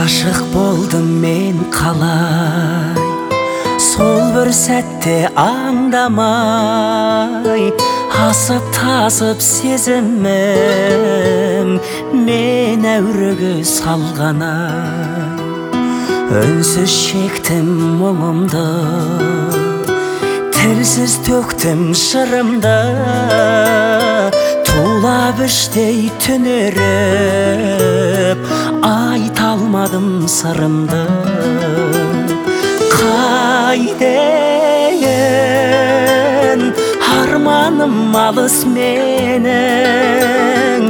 Aşık болдым мен қалай, сол бір сәтте аңдамай, асып тасып сезімім мен әуреге салғанай. Үнсіз шектім мұңымды, тілсіз төктім шырымды, тулап іштей түнеріп, айта алмадым сырымды. Қайден арманым алыс менің,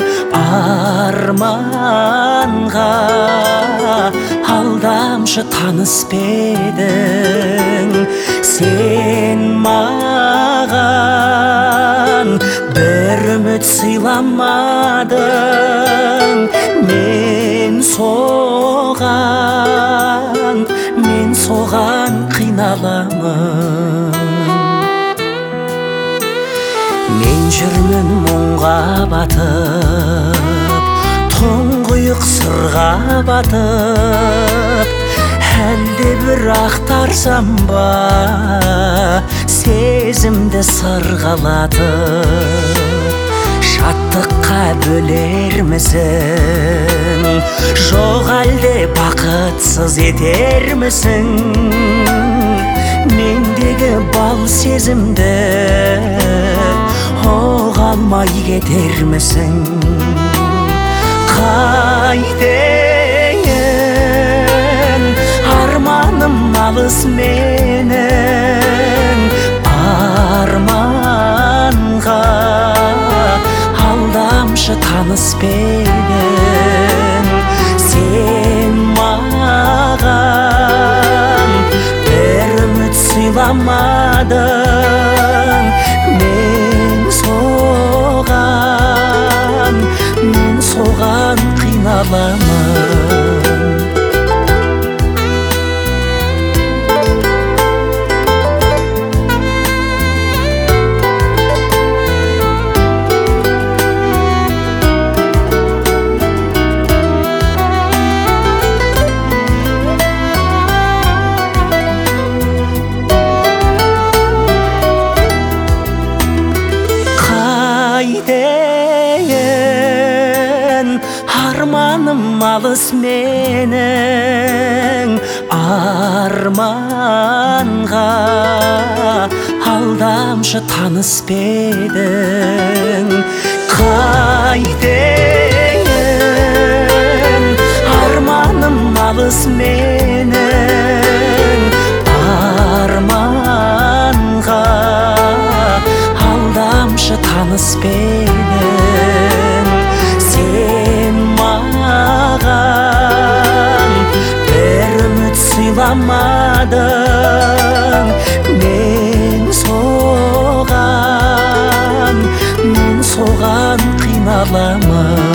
арманға алдамшы таныс бедің. Сен маған бір үміт сыйламадың, мен соған қиналамын. Мен жүрмін мұңға батып, тұңғиық сырға батып, әлде бір ақтарсам ба сезімді сырғалатып. Шаттыққа бөлермісің, жоқ әлде бақытсыз етермісің? Мендегі бал сезімді оға алмай кетермісің? Қайден арманым алыс менің, арманға алдамшы таныс бедің. Сен маған бір үміт сыйламадың, мен соған қиналамын. Қайден арманым алыс менің, арманға алдамшы таныс бедің. Қайден арманым алыс менің, арманға алдамшы таныс бедің. Сен маған бір үміт сыйламадың, мен соған қиналамын.